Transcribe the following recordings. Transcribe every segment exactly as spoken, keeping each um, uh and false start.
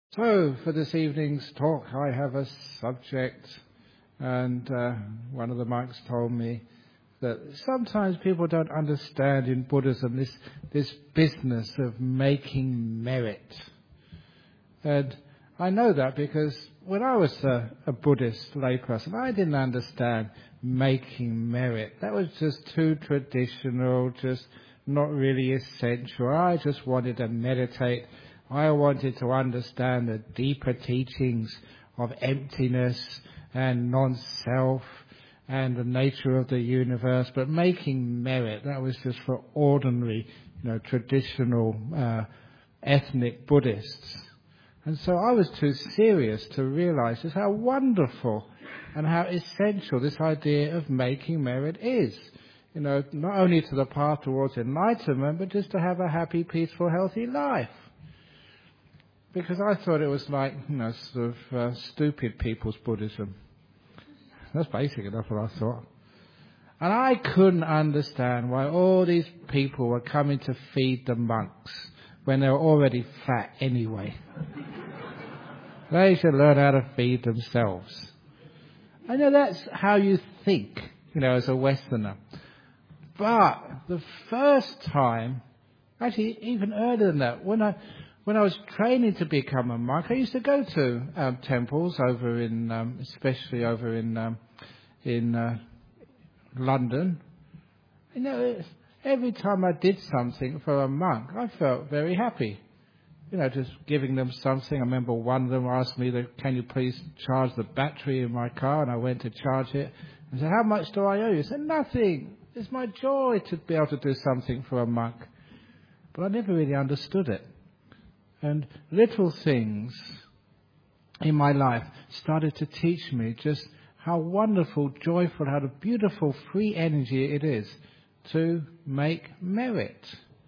So, for this evening's talk, I have a subject, and uh, one of the monks told me that sometimes people don't understand in Buddhism this this business of making merit. And I know that because when I was a, a Buddhist layperson, I didn't understand making merit. That was just too traditional, just not really essential. I just wanted to meditate. I wanted to understand the deeper teachings of emptiness and non-self and the nature of the universe, but making merit, that was just for ordinary, you know, traditional uh, ethnic Buddhists. And so I was too serious to realize just how wonderful and how essential this idea of making merit is. You know, not only to the path towards enlightenment, but just to have a happy, peaceful, healthy life. Because I thought it was like, you know, sort of uh, stupid people's Buddhism. That's basic enough what I thought. And I couldn't understand why all these people were coming to feed the monks when they were already fat anyway. They should learn how to feed themselves. I know that's how you think, you know, as a Westerner. But the first time, actually even earlier than that, when I... When I was training to become a monk, I used to go to um, temples over in, um, especially over in um, in uh, London. You know, every time I did something for a monk, I felt very happy. You know, just giving them something. I remember one of them asked me, that, "Can you please charge the battery in my car?" And I went to charge it. I said, "How much do I owe you?" He said, "Nothing. It's my joy to be able to do something for a monk." But I never really understood it. And little things in my life started to teach me just how wonderful, joyful, how beautiful, free energy it is to make merit.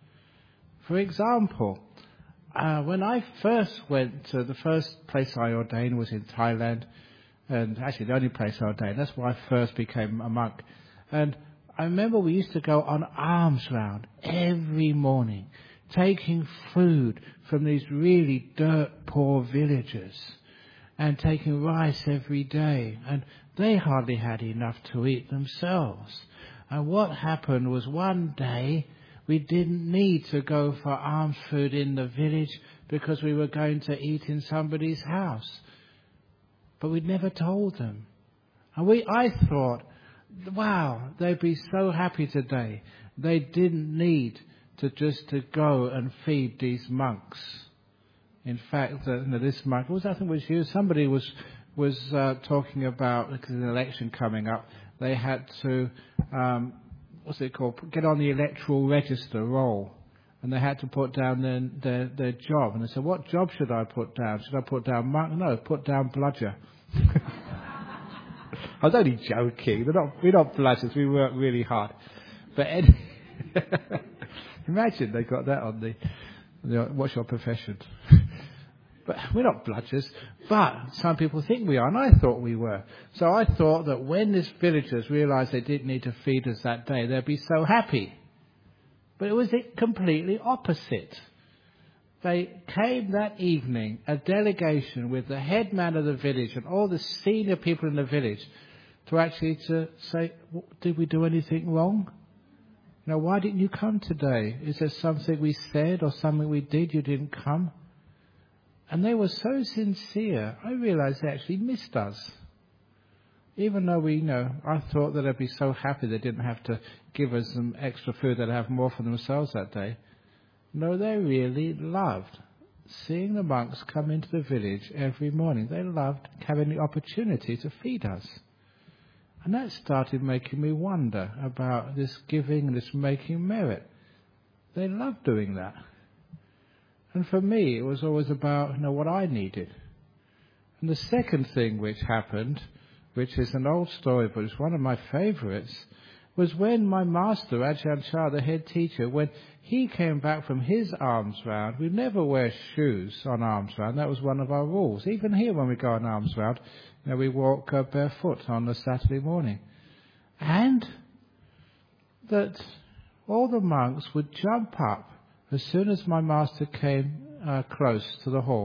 For example, uh, when I first went to the first place I ordained was in Thailand, and actually the only place I ordained, that's where I first became a monk. And I remember we used to go on alms round every morning, taking food from these really dirt-poor villagers and taking rice every day. And they hardly had enough to eat themselves. And what happened was one day we didn't need to go for alms food in the village because we were going to eat in somebody's house. But we'd never told them. And we, I thought, wow, they'd be so happy today. They didn't need to just to go and feed these monks. In fact, uh, you know, this monk, was I think it was you, somebody was was uh, talking about, because there's an election coming up, they had to, um, what's it called, get on the electoral register roll, and they had to put down their, their, their job. And they said, "What job should I put down? Should I put down monk?" "No, put down bludger." I was only joking. They're not, we're not bludgers, we work really hard. But anyway, imagine they got that on the, the what's your profession? But we're not bludgers. But some people think we are, and I thought we were. So I thought that when these villagers realised they didn't need to feed us that day, they'd be so happy. But it was completely opposite. They came that evening, a delegation with the head man of the village and all the senior people in the village, to actually to say, "Did we do anything wrong? You know, why didn't you come today? Is there something we said or something we did you didn't come?" And they were so sincere, I realised they actually missed us. Even though we, you know, I thought that they'd be so happy they didn't have to give us some extra food, they'd have more for themselves that day. No, they really loved seeing the monks come into the village every morning. They loved having the opportunity to feed us. And that started making me wonder about this giving and this making merit. They loved doing that. And for me, it was always about, you know, what I needed. And the second thing which happened, which is an old story, but it's one of my favourites, was when my master, Ajahn Chah, the head teacher, when he came back from his alms round, we never wear shoes on alms round. That was one of our rules. Even here when we go on alms round, you know, we walk uh, barefoot on a Saturday morning. And that all the monks would jump up as soon as my master came uh, close to the hall,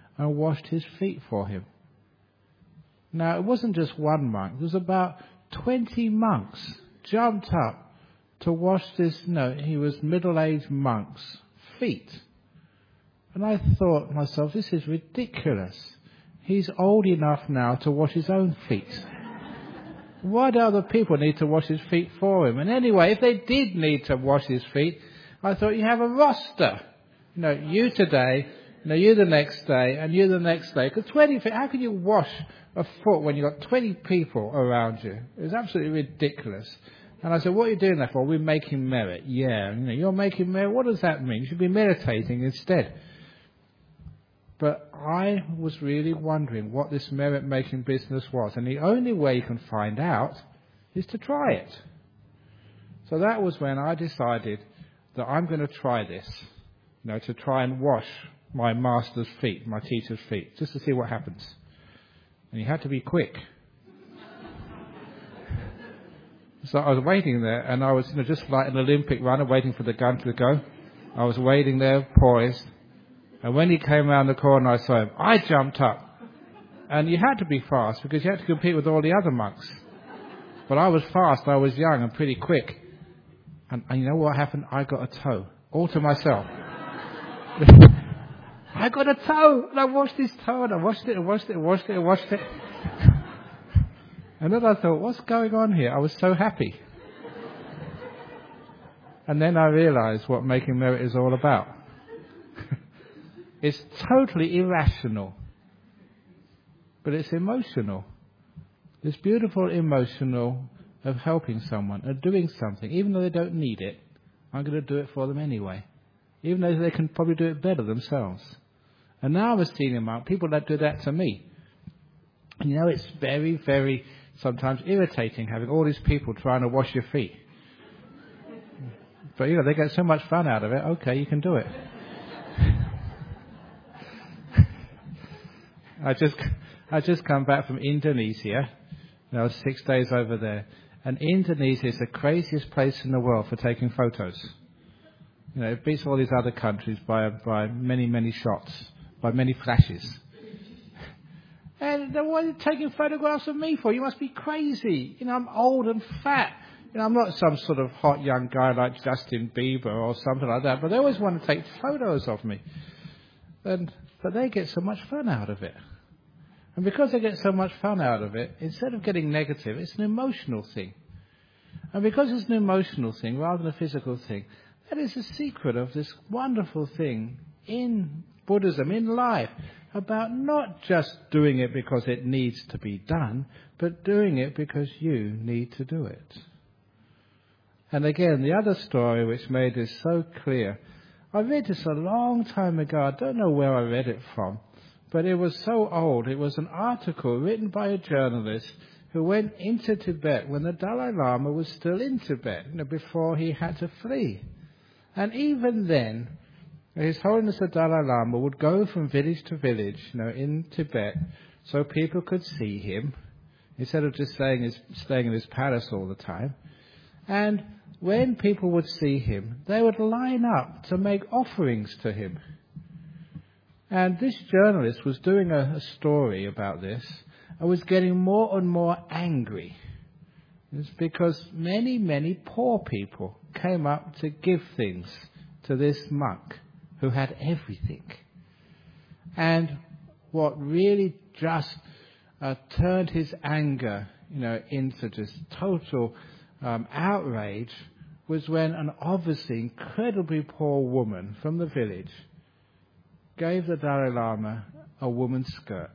and washed his feet for him. Now, it wasn't just one monk. It was about twenty monks jumped up to wash this, no, he was middle-aged monk's feet. And I thought to myself, this is ridiculous. He's old enough now to wash his own feet. Why do other people need to wash his feet for him? And anyway, if they did need to wash his feet, I thought you have a roster. You know, you today, you know, you the next day, and you the next day. Because twenty feet, how can you wash a foot when you've got twenty people around you? It was absolutely ridiculous. And I said, what are you doing that for? We're making merit. Yeah, you know, you're making merit. What does that mean? You should be meditating instead. But I was really wondering what this merit-making business was. And the only way you can find out is to try it. So that was when I decided that I'm going to try this. You know, to try and wash my master's feet, my teacher's feet, just to see what happens. And you had to be quick. So I was waiting there, and I was, you know, just like an Olympic runner waiting for the gun to go. I was waiting there, poised. And when he came around the corner, I saw him. I jumped up. And you had to be fast because you had to compete with all the other monks. But I was fast, I was young and pretty quick. And, and you know what happened? I got a toe, all to myself. I got a toe, and I washed his toe, and I washed it, and washed it, and washed it, and washed it. And then I thought, what's going on here? I was so happy. And then I realized what making merit is all about. It's totally irrational, but it's emotional. This beautiful emotional of helping someone, of doing something, even though they don't need it. I'm going to do it for them anyway, even though they can probably do it better themselves. And now I'm a senior monk, people that do that to me. And you know, it's very, very sometimes irritating having all these people trying to wash your feet. But you know, they get so much fun out of it. Okay, you can do it. I just I just come back from Indonesia. I was six days over there. And Indonesia is the craziest place in the world for taking photos. You know, it beats all these other countries by by many, many shots, by many flashes. And what are you taking photographs of me for? You must be crazy. You know, I'm old and fat. You know, I'm not some sort of hot young guy like Justin Bieber or something like that, but they always want to take photos of me. And but they get so much fun out of it. And because they get so much fun out of it, instead of getting negative, it's an emotional thing. And because it's an emotional thing rather than a physical thing, that is the secret of this wonderful thing in Buddhism, in life, about not just doing it because it needs to be done, but doing it because you need to do it. And again, the other story which made this so clear, I read this a long time ago. I don't know where I read it from, but it was so old. It was an article written by a journalist who went into Tibet when the Dalai Lama was still in Tibet, you know, before he had to flee. And even then, His Holiness the Dalai Lama would go from village to village, you know, in Tibet, so people could see him, instead of just staying, his, staying in his palace all the time. And when people would see him, they would line up to make offerings to him. And this journalist was doing a, a story about this and was getting more and more angry. It's because many, many poor people came up to give things to this monk who had everything. And what really just uh, turned his anger, you know, into just total um, outrage was when an obviously incredibly poor woman from the village gave the Dalai Lama a woman's skirt.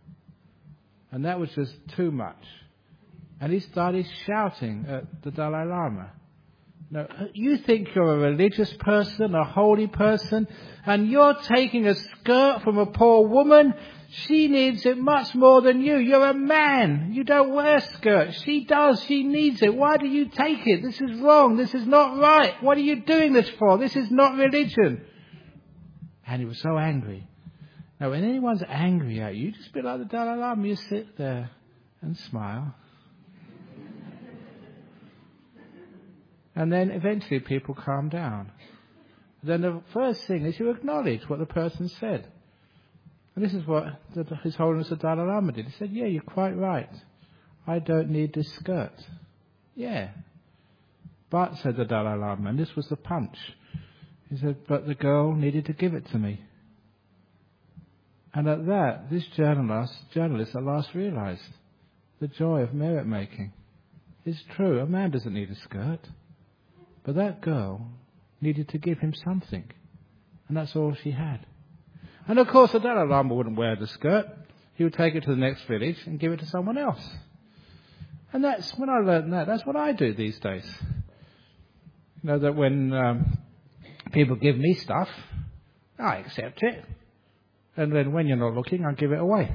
And that was just too much. And he started shouting at the Dalai Lama. No, you think you're a religious person, a holy person, and you're taking a skirt from a poor woman? She needs it much more than you. You're a man. You don't wear skirts. She does. She needs it. Why do you take it? This is wrong. This is not right. What are you doing this for? This is not religion. And he was so angry. Now, when anyone's angry at you, you just be like the Dalai Lama. You sit there and smile. And then eventually people calm down. Then the first thing is you acknowledge what the person said. And this is what the, His Holiness the Dalai Lama did. He said, yeah, you're quite right. I don't need this skirt. Yeah. But, said the Dalai Lama, and this was the punch. He said, but the girl needed to give it to me. And at that, this journalist, journalist at last realized the joy of merit making. It's true, a man doesn't need a skirt. But that girl needed to give him something. And that's all she had. And of course, the Dalai Lama wouldn't wear the skirt. He would take it to the next village and give it to someone else. And that's, when I learned that, that's what I do these days. You know, that when um, people give me stuff, I accept it. And then when you're not looking, I give it away.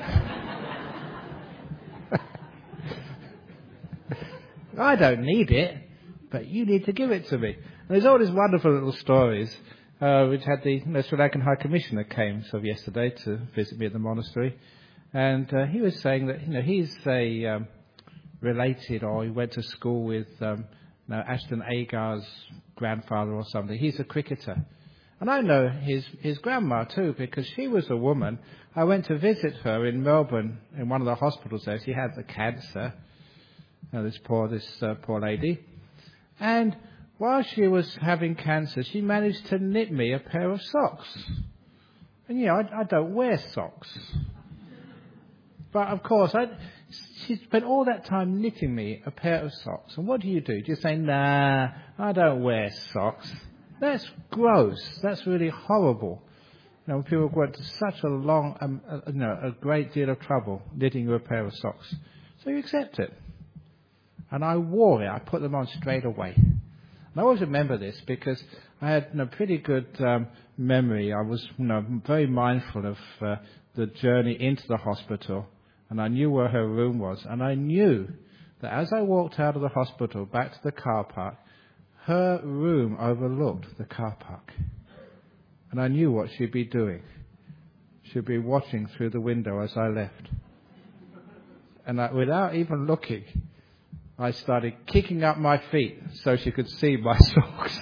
I don't need it, but you need to give it to me. And there's all these wonderful little stories, uh, which had the you know, Sri Lankan High Commissioner came sort of yesterday to visit me at the monastery. And uh, he was saying that, you know, he's a um, related, or he went to school with um, you know, Ashton Agar's grandfather or something. He's a cricketer. And I know his, his grandma too, because she was a woman. I went to visit her in Melbourne, in one of the hospitals there. She had the cancer, you know, this poor, this uh, poor lady. And while she was having cancer, she managed to knit me a pair of socks. And, you know, I, I don't wear socks. But, of course, I, she spent all that time knitting me a pair of socks. And what do you do? Do you say, nah, I don't wear socks? That's gross. That's really horrible. You know, when people go to such a long, um, uh, you know, a great deal of trouble knitting you a pair of socks. So you accept it. And I wore it. I put them on straight away. And I always remember this because I had a you know, pretty good um, memory. I was you know, very mindful of uh, the journey into the hospital. And I knew where her room was. And I knew that as I walked out of the hospital back to the car park, her room overlooked the car park. And I knew what she'd be doing. She'd be watching through the window as I left. And I, without even looking, I started kicking up my feet so she could see my socks.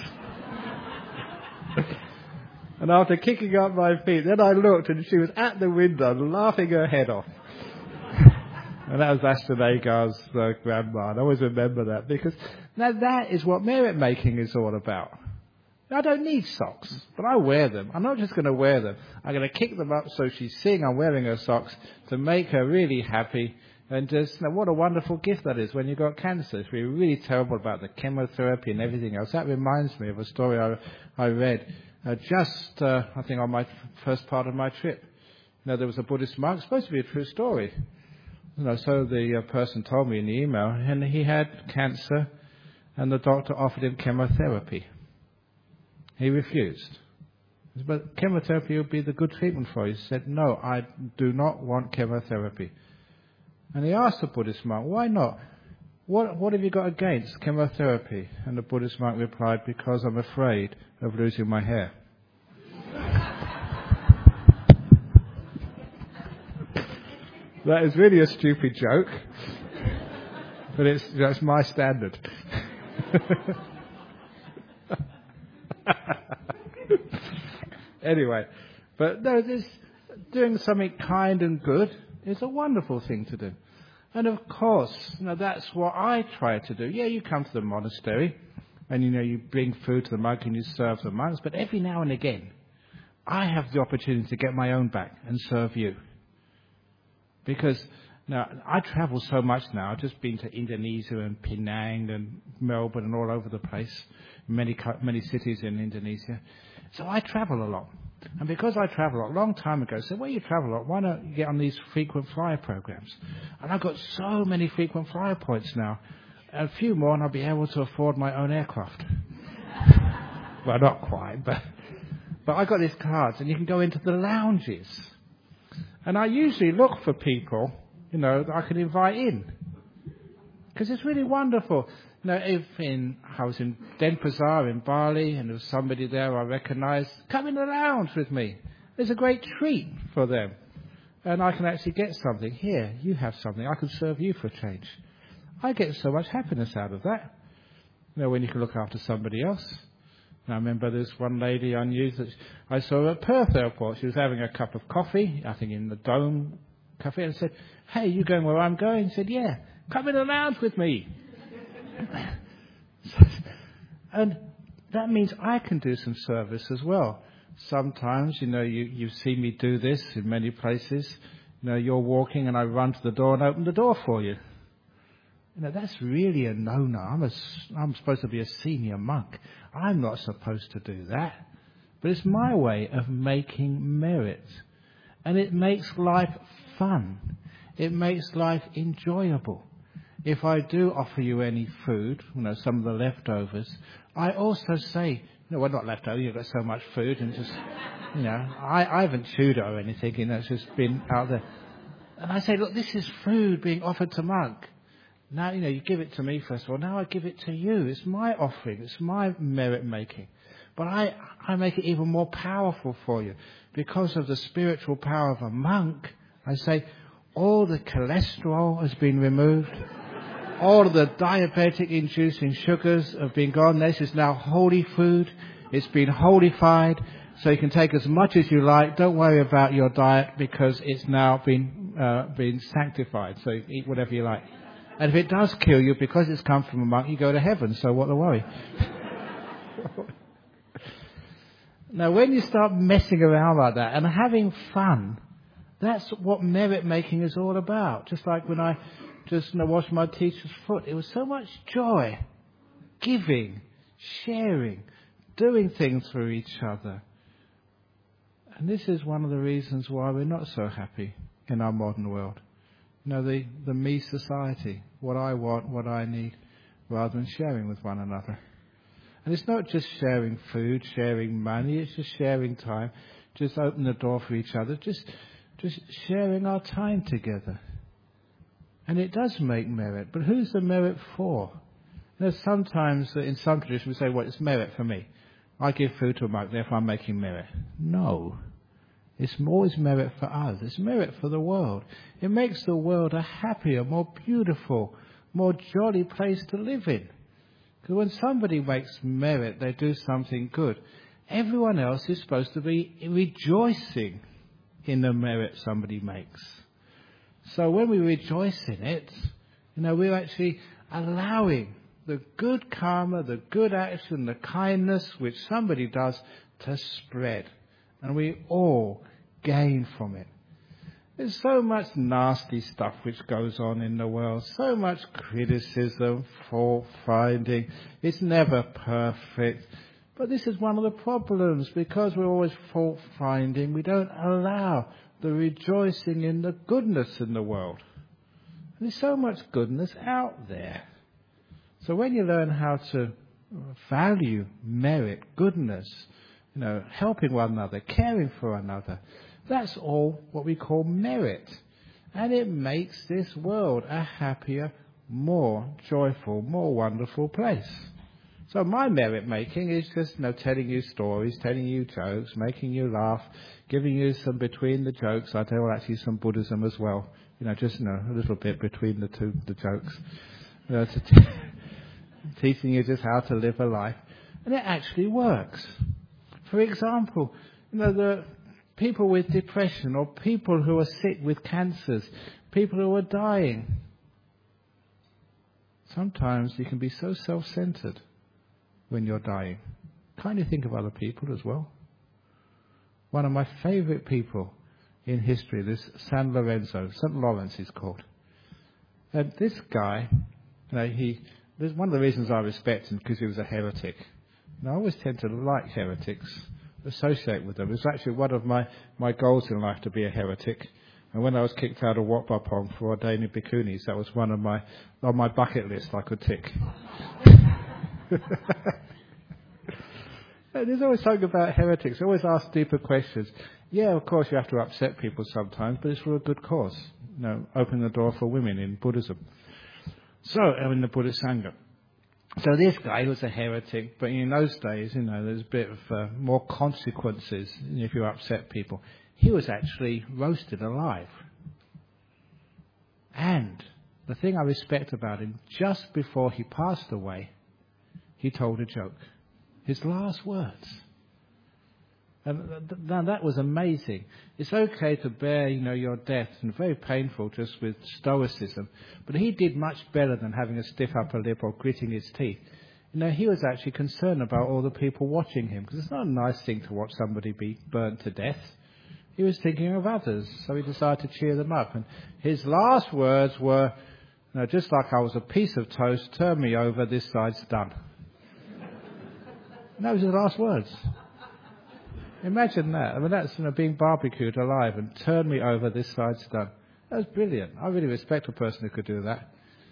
And after kicking up my feet, then I looked and she was at the window laughing her head off. And that was Ashton Agar's uh, grandma. And I always remember that because now that is what merit making is all about. I don't need socks, but I wear them. I'm not just going to wear them. I'm going to kick them up so she's seeing I'm wearing her socks to make her really happy. And just, you know, what a wonderful gift that is when you've got cancer. It's really, really terrible about the chemotherapy and everything else. That reminds me of a story I, I read uh, just, uh, I think, on my first part of my trip. You know, there was a Buddhist monk, supposed to be a true story. You know, so the uh, person told me in the email, and he had cancer, and the doctor offered him chemotherapy. He refused. But chemotherapy would be the good treatment for you. He said, no, I do not want chemotherapy. And he asked the Buddhist monk, why not? What, what have you got against chemotherapy? And the Buddhist monk replied, because I'm afraid of losing my hair. That is really a stupid joke, but it's that's my standard. Anyway, but no, this doing something kind and good is a wonderful thing to do. And of course, you know, that's what I try to do. Yeah, you come to the monastery and, you know, you bring food to the monk and you serve the monks, but every now and again, I have the opportunity to get my own back and serve you. Because now I travel so much now. I've just been to Indonesia and Penang and Melbourne and all over the place, many many cities in Indonesia. So I travel a lot. And because I travel a lot, a long time ago, I said, well, you travel a lot, why don't you get on these frequent flyer programs? And I've got so many frequent flyer points now. A few more and I'll be able to afford my own aircraft. Well, not quite, but, but I got these cards and you can go into the lounges. And I usually look for people, you know, that I can invite in. Because it's really wonderful. You know, if in, I was in Denpasar in Bali and there was somebody there I recognised, come in the lounge with me. There's a great treat for them. And I can actually get something. Here, you have something. I can serve you for a change. I get so much happiness out of that. You know, when you can look after somebody else. And I remember this one lady I knew that I saw at Perth Airport. She was having a cup of coffee, I think in the Dome Cafe, and said, "Hey, you going where I'm going?" I said, "Yeah, come in the lounge with me." And that means I can do some service as well. Sometimes, you know, you, you see me do this in many places. You know, you're walking and I run to the door and open the door for you. You know, that's really a no-no. I'm, a, I'm supposed to be a senior monk. I'm not supposed to do that. But it's my way of making merit. And it makes life fun. It makes life enjoyable. If I do offer you any food, you know, some of the leftovers, I also say, no, well, not leftovers, you've got so much food, and just, you know, I, I haven't chewed it or anything, you know, it's just been out there. And I say, look, this is food being offered to monk. Now, you know, you give it to me first of all, now I give it to you. It's my offering, it's my merit making. But I, I make it even more powerful for you. Because of the spiritual power of a monk, I say, all the cholesterol has been removed. All of the diabetic-inducing sugars have been gone. This is now holy food. It's been holified, so you can take as much as you like. Don't worry about your diet because it's now been uh, been sanctified. So you eat whatever you like. And if it does kill you because it's come from a monk, you go to heaven. So what the worry? Now, when you start messing around like that and having fun, that's what merit making is all about. Just like when I just you know, washed my teacher's foot. It was so much joy, giving, sharing, doing things for each other. And this is one of the reasons why we're not so happy in our modern world. You know, the, the me society, what I want, what I need, rather than sharing with one another. And it's not just sharing food, sharing money, it's just sharing time. Just open the door for each other, just, just sharing our time together. And it does make merit, but who's the merit for? You know, sometimes in some traditions we say, well, it's merit for me. I give food to a monk, therefore I'm making merit. No. It's always merit for us. It's merit for the world. It makes the world a happier, more beautiful, more jolly place to live in. Because when somebody makes merit, they do something good. Everyone else is supposed to be rejoicing in the merit somebody makes. So when we rejoice in it, you know, we're actually allowing the good karma, the good action, the kindness which somebody does to spread. And we all gain from it. There's so much nasty stuff which goes on in the world, so much criticism, fault finding. It's never perfect. But this is one of the problems, because we're always fault finding, we don't allow the rejoicing in the goodness in the world. There's so much goodness out there. So when you learn how to value merit, goodness, you know, helping one another, caring for another, that's all what we call merit. And it makes this world a happier, more joyful, more wonderful place. So my merit making is just, you know, telling you stories, telling you jokes, making you laugh, giving you some between the jokes. I tell actually some Buddhism as well. You know, just, you know, a little bit between the two, the jokes. You know, to t- teaching you just how to live a life. And it actually works. For example, you know, the people with depression or people who are sick with cancers, people who are dying. Sometimes you can be so self-centered when you're dying. Can't you think of other people as well? One of my favourite people in history, this San Lorenzo, Saint Lawrence he's called. And this guy, you know, he, there's one of the reasons I respect him because he was a heretic. And I always tend to like heretics, associate with them. It's actually one of my, my goals in life to be a heretic. And when I was kicked out of Wat Pah Pong for ordaining bhikkhunis, that was one of my, on my bucket list I could tick. There's always something about heretics. They always ask deeper questions. Yeah, of course you have to upset people sometimes, but it's for a good cause. You know, open the door for women in Buddhism. So, in the Buddhist Sangha. So this guy was a heretic, but in those days, you know, there's a bit of uh, more consequences if you upset people. He was actually roasted alive. And the thing I respect about him, just before he passed away, he told a joke. His last words. And th- now that was amazing. It's okay to bear, you know, your death, and very painful just with stoicism. But he did much better than having a stiff upper lip or gritting his teeth. You know, he was actually concerned about all the people watching him, because it's not a nice thing to watch somebody be burnt to death. He was thinking of others, so he decided to cheer them up. And his last words were, you know, just like I was a piece of toast, turn me over, this side's done. That was his last words. Imagine that. I mean, that's, you know, being barbecued alive and turn me over, this side's done. That was brilliant. I really respect a person who could do that.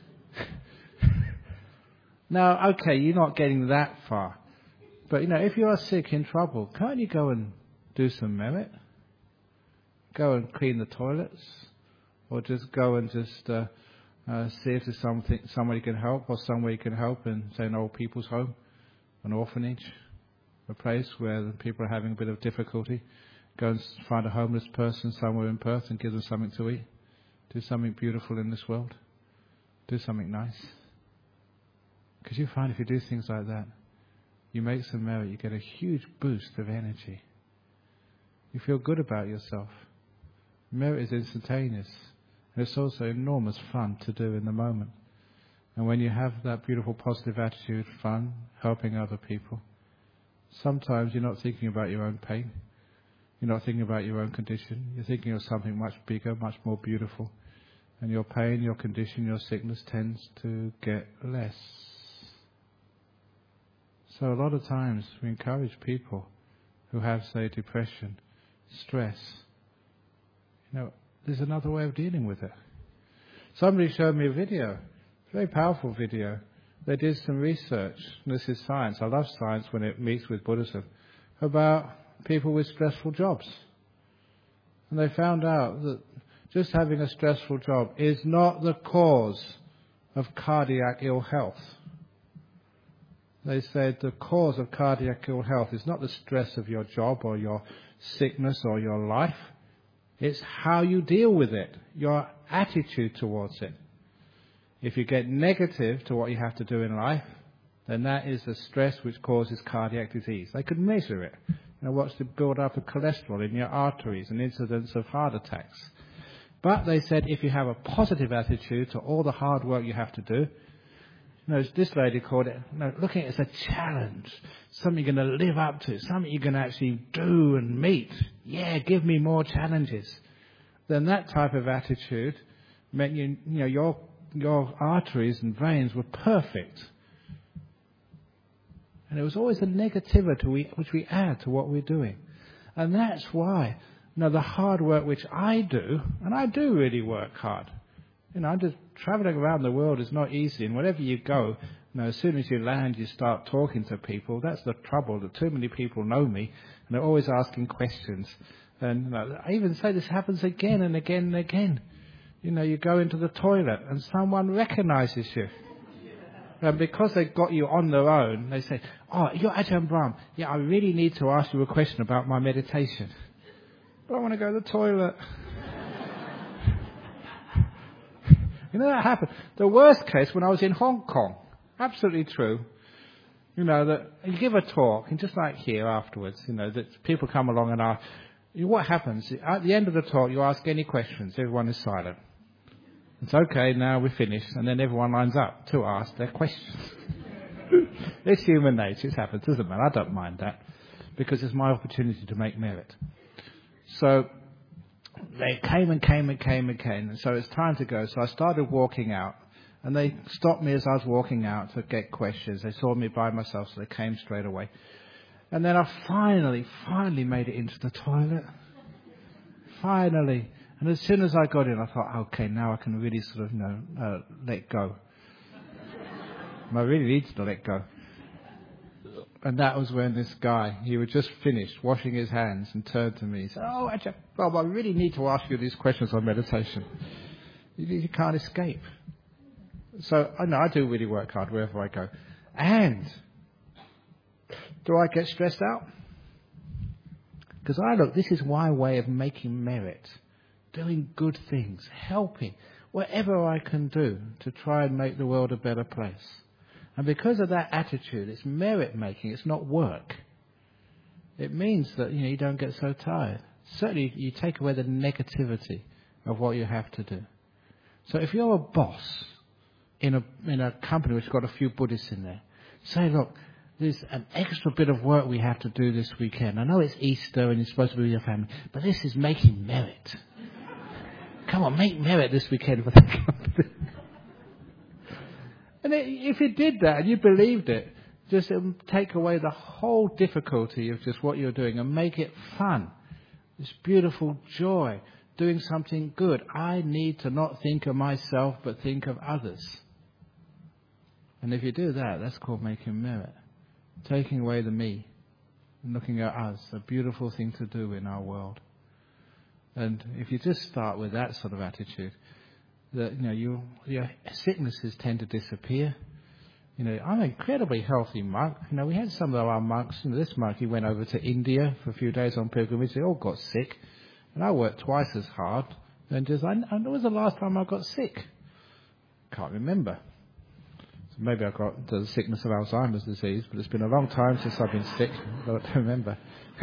Now, okay, you're not getting that far. But, you know, if you are sick, in trouble, can't you go and do some merit? Go and clean the toilets? Or just go and just uh, uh, see if there's something, somebody can help, or somewhere you can help in, say, an old people's home, an orphanage, a place where the people are having a bit of difficulty. Go and find a homeless person somewhere in Perth and give them something to eat. Do something beautiful in this world. Do something nice. Because you find if you do things like that, you make some merit, you get a huge boost of energy. You feel good about yourself. Merit is instantaneous. And it's also enormous fun to do in the moment. And when you have that beautiful positive attitude, fun, helping other people, sometimes you're not thinking about your own pain. You're not thinking about your own condition. You're thinking of something much bigger, much more beautiful. And your pain, your condition, your sickness tends to get less. So a lot of times we encourage people who have, say, depression, stress. You know, there's another way of dealing with it. Somebody showed me a video, a very powerful video. They did some research, and this is science. I love science when it meets with Buddhism, about people with stressful jobs. And they found out that just having a stressful job is not the cause of cardiac ill health. They said the cause of cardiac ill health is not the stress of your job or your sickness or your life. It's how you deal with it, your attitude towards it. If you get negative to what you have to do in life, then that is a stress which causes cardiac disease. They could measure it. You know, what's the build-up of cholesterol in your arteries and incidence of heart attacks. But they said if you have a positive attitude to all the hard work you have to do, you know, this lady called it, you know, looking at it as a challenge, something you're going to live up to, something you're going to actually do and meet. Yeah, give me more challenges. Then that type of attitude meant you, you know, your your arteries and veins were perfect. And it was always the negativity we, which we add to what we're doing. And that's why, you know, the hard work which I do, and I do really work hard. You know, I'm just traveling around the world is not easy, and wherever you go, you know, as soon as you land, you start talking to people. That's the trouble, that too many people know me, and they're always asking questions. And you know, I even say this happens again and again and again. You know, you go into the toilet, and someone recognises you. And because they've got you on their own, they say, oh, you're Ajahn Brahm. Yeah, I really need to ask you a question about my meditation. But I want to go to the toilet. You know, that happened. The worst case when I was in Hong Kong. Absolutely true. You know, that you give a talk, and just like here afterwards, you know, that people come along and ask, you know, what happens? At the end of the talk, you ask any questions. Everyone is silent. It's okay, now we're finished. And then everyone lines up to ask their questions. It's human nature. It happens, doesn't matter. I don't mind that, because it's my opportunity to make merit. So they came and came and came and came, and so it's time to go. So I started walking out, and they stopped me as I was walking out to get questions. They saw me by myself, so they came straight away. And then I finally, finally made it into the toilet. Finally. And as soon as I got in, I thought, okay, now I can really sort of, you know, uh, let go. I really needed to let go. And that was when this guy, he was just finished washing his hands and turned to me and said, oh, Ajahn, Bob, I really need to ask you these questions on meditation. You, you can't escape. So, I know I do really work hard wherever I go. And do I get stressed out? Because I look, this is my way of making merit, doing good things, helping, whatever I can do to try and make the world a better place. And because of that attitude, it's merit making, it's not work. It means that, you know, you don't get so tired. Certainly you take away the negativity of what you have to do. So if you're a boss in a in a company which has got a few Buddhists in there, say, look, there's an extra bit of work we have to do this weekend. I know it's Easter and you're supposed to be with your family, but this is making merit. Come on, make merit this weekend for the company. And if you did that and you believed it, just um, take away the whole difficulty of just what you're doing and make it fun. This beautiful joy, doing something good. I need to not think of myself but think of others. And if you do that, that's called making merit. Taking away the me and looking at us, a beautiful thing to do in our world. And if you just start with that sort of attitude, that, you know, you, your sicknesses tend to disappear. You know, I'm an incredibly healthy monk. You know, we had some of our monks, you know, this monk, he went over to India for a few days on pilgrimage. They all got sick. And I worked twice as hard. And just, I, I when was the last time I got sick? Can't remember. So maybe I got the sickness of Alzheimer's disease, but it's been a long time since I've been sick. I don't remember.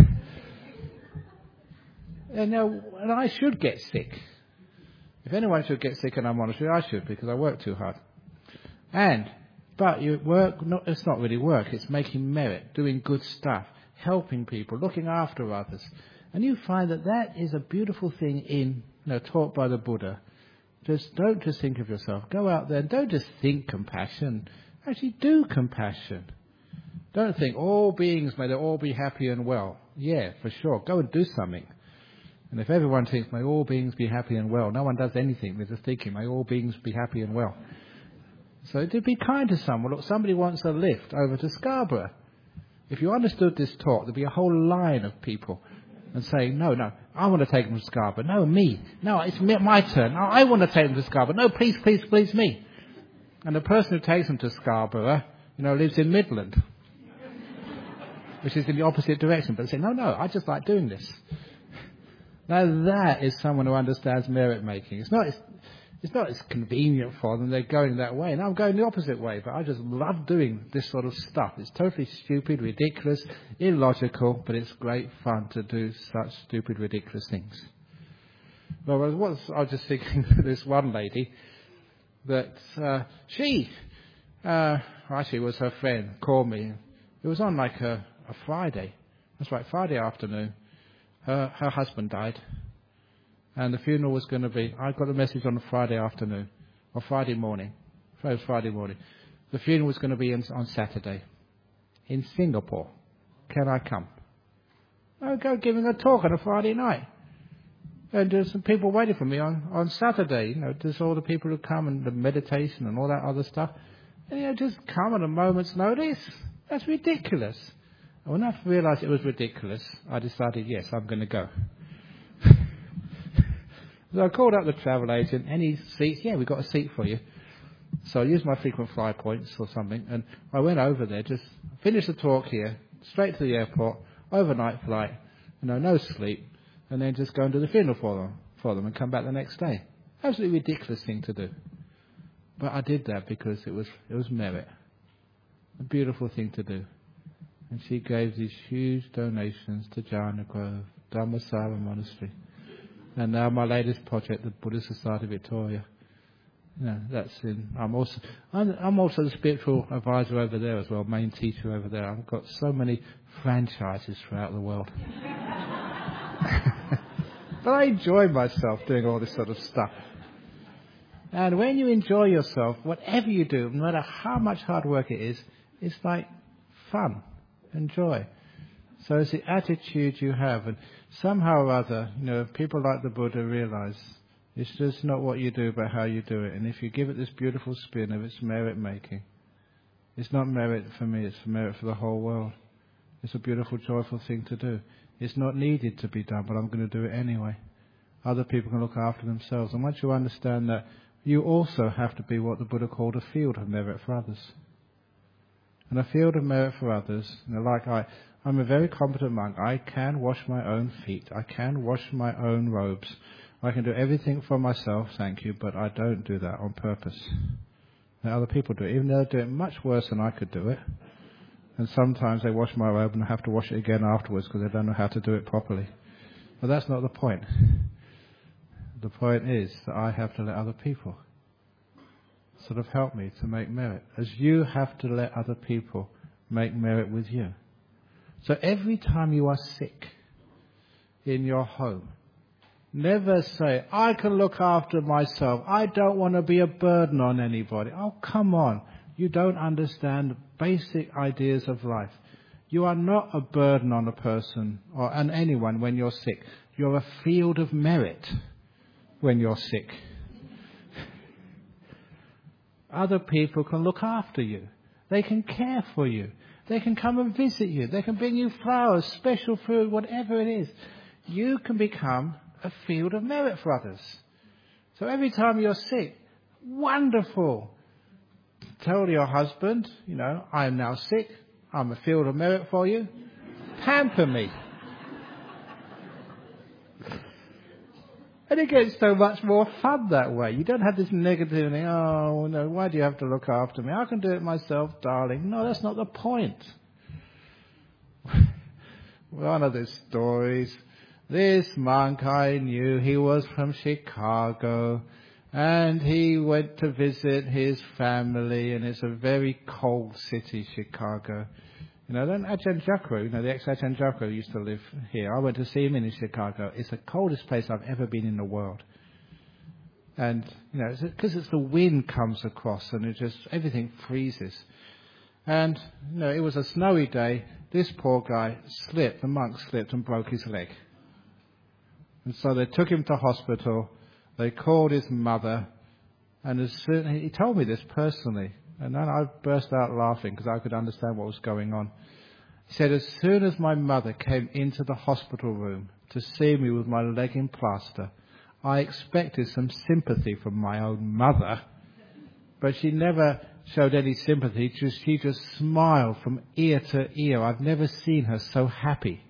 and, now, and I should get sick. If anyone should get sick in our monastery, I should, because I work too hard. And, but you work, not, it's not really work, it's making merit, doing good stuff, helping people, looking after others. And you find that that is a beautiful thing in, you know, taught by the Buddha. Just don't just think of yourself. Go out there and don't just think compassion. Actually do compassion. Don't think all beings, may they all be happy and well. Yeah, for sure. Go and do something. And if everyone thinks, may all beings be happy and well, no one does anything. They're just thinking, may all beings be happy and well. So to be kind to someone. Look, somebody wants a lift over to Scarborough. If you understood this talk, there'd be a whole line of people and saying, no, no, I want to take them to Scarborough. No, me. No, it's me, my turn. No, I want to take them to Scarborough. No, please, please, please, me. And the person who takes them to Scarborough, you know, lives in Midland, which is in the opposite direction. But they say, no, no, I just like doing this. Now that is someone who understands merit making. It's not, it's, it's not as convenient for them. They're going that way. And I'm going the opposite way. But I just love doing this sort of stuff. It's totally stupid, ridiculous, illogical, but it's great fun to do such stupid, ridiculous things. Well, I was, I was just thinking to this one lady that uh, she, uh, actually it was her friend, called me. It was on like a, a Friday. That's right, Friday afternoon. Her, her husband died, and the funeral was going to be, I got a message on a Friday afternoon, or Friday morning, it was Friday morning. The funeral was going to be in, on Saturday, in Singapore. Can I come? I'll go giving a talk on a Friday night. And there's some people waiting for me on, on Saturday, you know, there's all the people who come and the meditation and all that other stuff. And you know, just come at a moment's notice. That's ridiculous. And when I realised it was ridiculous, I decided, yes, I'm going to go. So I called up the travel agent, any seats? Yeah, we've got a seat for you. So I used my frequent flyer points or something, and I went over there, just finished the talk here, straight to the airport, overnight flight, you know, no sleep, and then just go and do the funeral for them, for them and come back the next day. Absolutely ridiculous thing to do. But I did that because it was it was merit. A beautiful thing to do. And she gave these huge donations to Jhana Grove, Dhammasara Monastery. And now my latest project, the Buddhist Society Victoria. You know, that's in, I'm also, I'm, I'm also the spiritual advisor over there as well, main teacher over there. I've got so many franchises throughout the world. But I enjoy myself doing all this sort of stuff. And when you enjoy yourself, whatever you do, no matter how much hard work it is, it's like fun and joy. So it's the attitude you have. And somehow or other, you know, people like the Buddha realize it's just not what you do, but how you do it. And if you give it this beautiful spin of it's merit making, it's not merit for me, it's merit for the whole world. It's a beautiful, joyful thing to do. It's not needed to be done, but I'm going to do it anyway. Other people can look after themselves. And once you understand that, you also have to be what the Buddha called a field of merit for others. And a field of merit for others, you know, like I, I'm a very competent monk. I can wash my own feet. I can wash my own robes. I can do everything for myself, thank you, but I don't do that on purpose. Let other people do it, even though they do it much worse than I could do it. And sometimes they wash my robe and I have to wash it again afterwards because they don't know how to do it properly. But that's not the point. The point is that I have to let other people sort of help me to make merit, as you have to let other people make merit with you. So every time you are sick in your home, never say, I can look after myself. I don't want to be a burden on anybody. Oh, come on. You don't understand the basic ideas of life. You are not a burden on a person or on anyone when you're sick. You're a field of merit when you're sick. Other people can look after you. They can care for you. They can come and visit you. They can bring you flowers, special food, whatever it is. You can become a field of merit for others. So every time you're sick, wonderful. Tell your husband, you know, I am now sick. I'm a field of merit for you. Pamper me. And it gets so much more fun that way. You don't have this negative thing, oh, no, why do you have to look after me? I can do it myself, darling. No, that's not the point. One of the stories, this monk I knew, he was from Chicago, and he went to visit his family, and it's a very cold city, Chicago. You know, then Ajahn Chakra, you know, the ex-Ajahn Chakra used to live here. I went to see him in Chicago. It's the coldest place I've ever been in the world. And, you know, because it's, it's the wind comes across and it just, everything freezes. And, you know, it was a snowy day. This poor guy slipped, the monk slipped and broke his leg. And so they took him to hospital. They called his mother. And as soon, he told me this personally. And then I burst out laughing because I could understand what was going on. He said, as soon as my mother came into the hospital room to see me with my leg in plaster, I expected some sympathy from my own mother. But she never showed any sympathy. She just, she just smiled from ear to ear. I've never seen her so happy.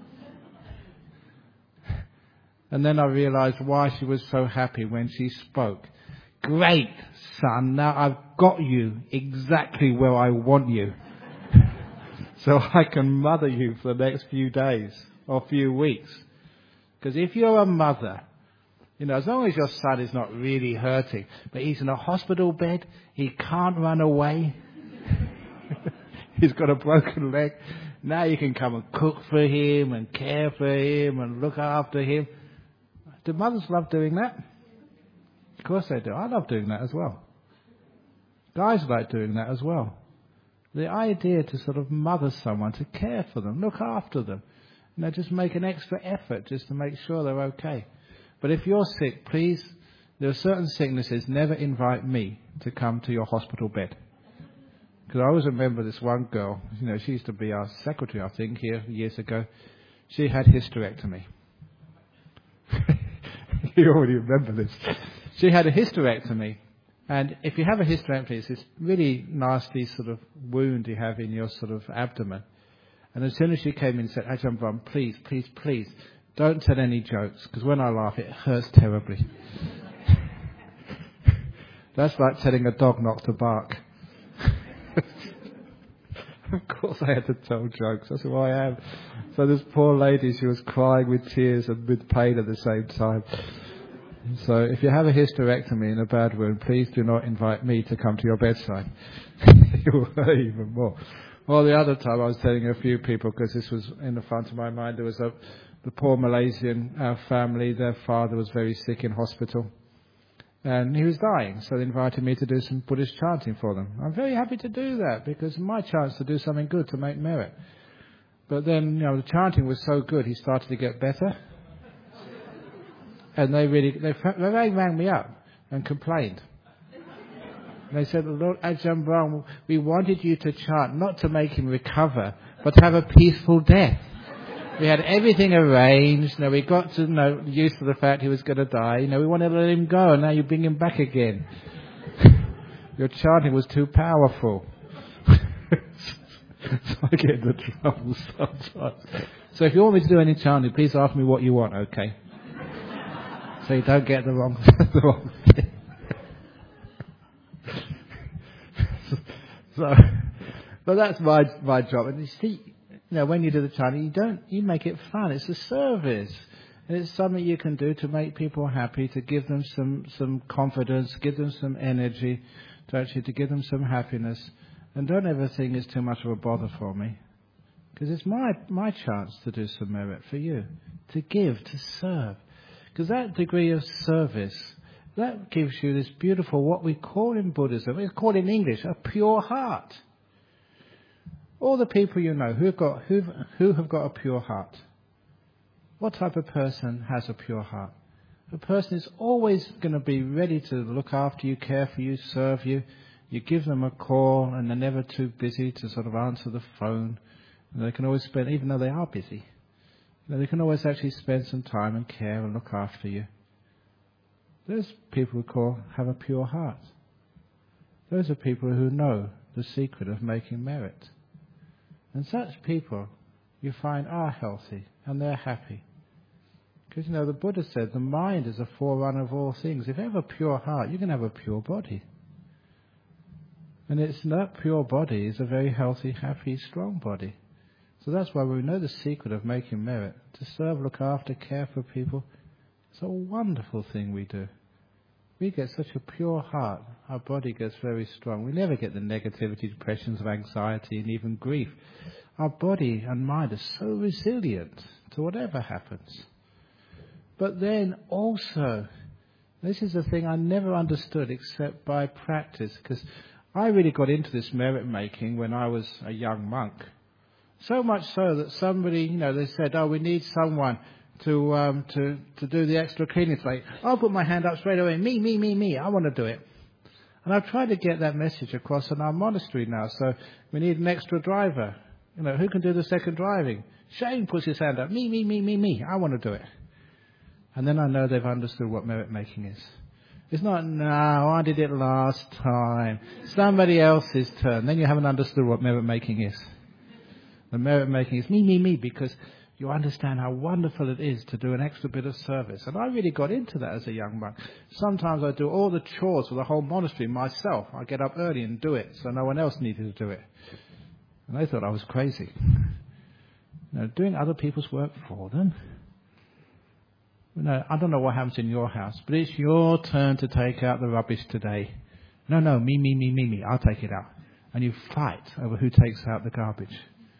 And then I realized why she was so happy when she spoke. Great, son, now I've got you exactly where I want you. So I can mother you for the next few days or few weeks. Because if you're a mother, you know, as long as your son is not really hurting, but he's in a hospital bed, he can't run away, he's got a broken leg, now you can come and cook for him and care for him and look after him. Do mothers love doing that? Of course they do. I love doing that as well. Guys like doing that as well. The idea to sort of mother someone, to care for them, look after them. You know, just make an extra effort just to make sure they're okay. But if you're sick, please, there are certain sicknesses, never invite me to come to your hospital bed. Because I always remember this one girl, you know, she used to be our secretary, I think, here years ago. She had hysterectomy. You already remember this. She had a hysterectomy, and if you have a hysterectomy, it's this really nasty sort of wound you have in your sort of abdomen. And as soon as she came in and said, Ajahn Brahm, please, please, please, don't tell any jokes, because when I laugh, it hurts terribly. That's like telling a dog not to bark. Of course I had to tell jokes, that's who I am. So this poor lady, she was crying with tears and with pain at the same time. So if you have a hysterectomy in a bad wound, please do not invite me to come to your bedside. You will hurt even more. Well, the other time I was telling a few people, because this was in the front of my mind, there was a, the poor Malaysian uh, family, their father was very sick in hospital. And he was dying, so they invited me to do some Buddhist chanting for them. I'm very happy to do that, because it's my chance to do something good, to make merit. But then, you know, the chanting was so good, he started to get better. And they really, they, they rang me up and complained. And they said, Lord Ajahn Brahm, we wanted you to chant, not to make him recover, but to have a peaceful death. We had everything arranged. You know, we got to know used to the fact he was going to die. You know, we wanted to let him go, and now you bring him back again. Your chanting was too powerful. So I get into trouble sometimes. So if you want me to do any chanting, please ask me what you want, okay? So you don't get the wrong, the wrong thing. So, but that's my my job. And you see, you know, when you do the chanting, you don't you make it fun. It's a service, and it's something you can do to make people happy, to give them some some confidence, give them some energy, to actually to give them some happiness. And don't ever think it's too much of a bother for me, because it's my my chance to do some merit for you, to give, to serve, because that degree of service, that gives you this beautiful, what we call in Buddhism, we call in English, a pure heart. All the people you know who've got who who have got a pure heart. What type of person has a pure heart? A person is always going to be ready to look after you, care for you, serve you. You give them a call and they're never too busy to sort of answer the phone. And they can always spend, even though they are busy, you know, they can always actually spend some time and care and look after you. Those people who call have a pure heart. Those are people who know the secret of making merit. And such people you find are healthy and they're happy. Because, you know, the Buddha said the mind is a forerunner of all things. If you have a pure heart, you can have a pure body. And it's that pure body is a very healthy, happy, strong body. So that's why we know the secret of making merit. To serve, look after, care for people. It's a wonderful thing we do. We get such a pure heart, our body gets very strong. We never get the negativity, depressions of anxiety and even grief. Our body and mind are so resilient to whatever happens. But then also, this is the thing I never understood except by practice, because I really got into this merit making when I was a young monk. So much so that somebody, you know, they said, oh, we need someone to um, to to do the extra cleaning today. I'll put my hand up straight away. Me, me, me, me. I want to do it. And I've tried to get that message across in our monastery now. So we need an extra driver. You know, who can do the second driving? Shane puts his hand up. Me, me, me, me, me. I want to do it. And then I know they've understood what merit making is. It's not, no, I did it last time. Somebody else's turn. Then you haven't understood what merit making is. The merit making is me, me, me, because you understand how wonderful it is to do an extra bit of service. And I really got into that as a young monk. Sometimes I do all the chores for the whole monastery myself. I get up early and do it, so no one else needed to do it. And they thought I was crazy. You know, doing other people's work for them. You know, I don't know what happens in your house, but it's your turn to take out the rubbish today. No, no, me, me, me, me, me, I'll take it out. And you fight over who takes out the garbage.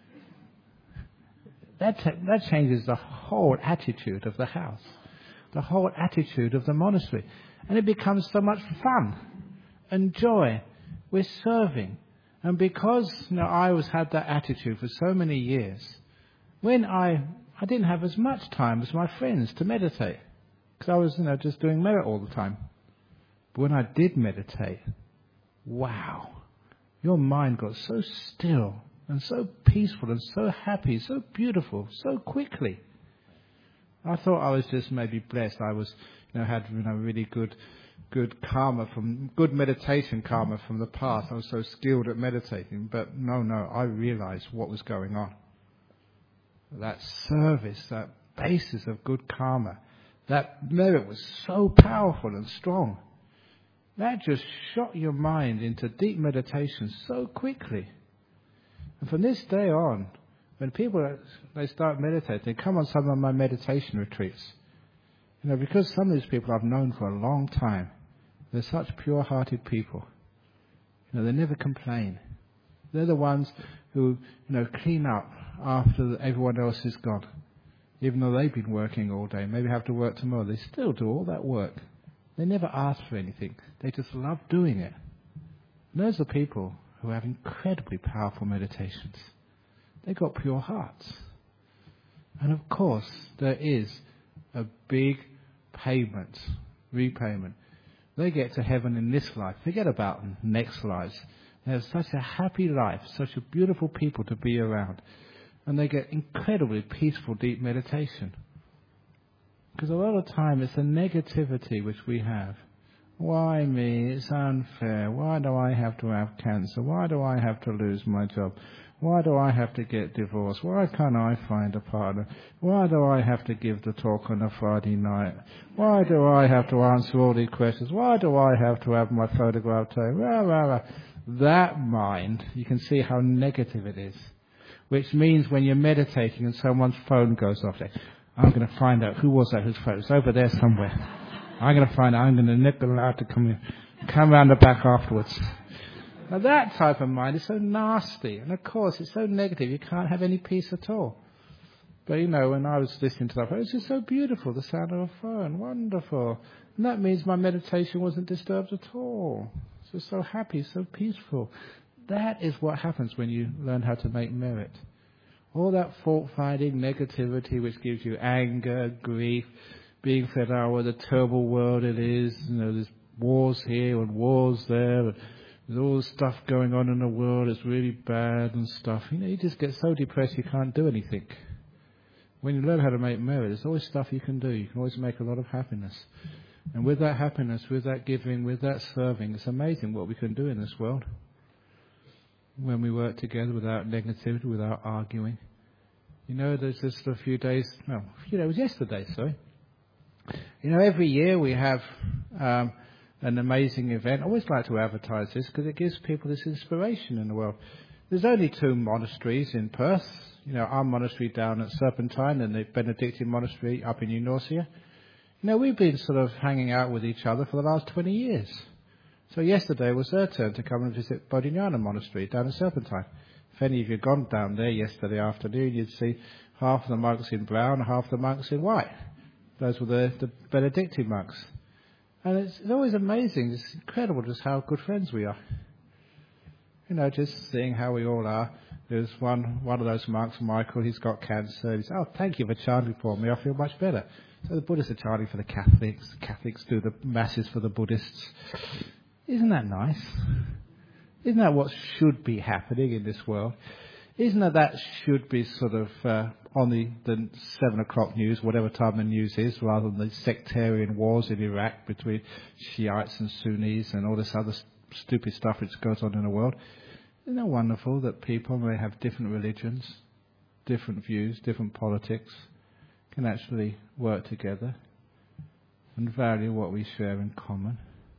That, t- that changes the whole attitude of the house, the whole attitude of the monastery. And it becomes so much fun and joy. We're serving. And because, you know, I always had that attitude for so many years, when I... I didn't have as much time as my friends to meditate, because I was, you know, just doing merit all the time. But when I did meditate, wow, your mind got so still and so peaceful and so happy, so beautiful, so quickly. I thought I was just maybe blessed. I was, you know, had, you know, really good, good karma from, good meditation karma from the past. I was so skilled at meditating, but no, no, I realized what was going on. That service, that basis of good karma, that merit was so powerful and strong. That just shot your mind into deep meditation so quickly. And from this day on, when people they start meditating, they come on some of my meditation retreats. You know, because some of these people I've known for a long time, they're such pure-hearted people. You know, they never complain. They're the ones who, you know, clean up after everyone else is gone. Even though they've been working all day, maybe have to work tomorrow, they still do all that work. They never ask for anything. They just love doing it. And those are people who have incredibly powerful meditations. They've got pure hearts. And of course, there is a big payment, repayment. They get to heaven in this life. Forget about next lives. They have such a happy life, such a beautiful people to be around. And they get incredibly peaceful, deep meditation. Because a lot of time it's the negativity which we have. Why me? It's unfair. Why do I have to have cancer? Why do I have to lose my job? Why do I have to get divorced? Why can't I find a partner? Why do I have to give the talk on a Friday night? Why do I have to answer all these questions? Why do I have to have my photograph taken? Rah, rah, rah. That mind, you can see how negative it is. Which means when you're meditating and someone's phone goes off, there, I'm going to find out who was that whose phone. It's over there somewhere. I'm going to find out. I'm going to nip them out to come in, come round the back afterwards. Now that type of mind is so nasty, and of course it's so negative. You can't have any peace at all. But you know, when I was listening to that, it was just so beautiful. The sound of a phone, wonderful. And that means my meditation wasn't disturbed at all. Just so happy, so peaceful. That is what happens when you learn how to make merit. All that fault-finding negativity which gives you anger, grief, being fed up with the terrible world it is, you know, there's wars here and wars there, there's all this stuff going on in the world, it's really bad and stuff. You know, you just get so depressed you can't do anything. When you learn how to make merit, there's always stuff you can do. You can always make a lot of happiness. And with that happiness, with that giving, with that serving, it's amazing what we can do in this world. When we work together without negativity, without arguing. You know, there's just a few days, no, you know, it was yesterday, sorry. You know, every year we have um, an amazing event. I always like to advertise this because it gives people this inspiration in the world. There's only two monasteries in Perth. You know, our monastery down at Serpentine and the Benedictine monastery up in New Norcia. You know, we've been sort of hanging out with each other for the last twenty years. So yesterday was their turn to come and visit Bodhinyana Monastery down at Serpentine. If any of you had gone down there yesterday afternoon, you'd see half the monks in brown, half the monks in white. Those were the, the Benedictine monks. And it's, it's always amazing, it's incredible just how good friends we are. You know, just seeing how we all are. There's one one of those monks, Michael, he's got cancer. He said, oh, thank you for chanting for me, I feel much better. So the Buddhists are chanting for the Catholics. The Catholics do the masses for the Buddhists. Isn't that nice? Isn't that what should be happening in this world? Isn't that that should be sort of uh, on the, the seven o'clock news, whatever time the news is, rather than the sectarian wars in Iraq between Shiites and Sunnis and all this other st- stupid stuff which goes on in the world? Isn't it wonderful that people may have different religions, different views, different politics, can actually work together and value what we share in common?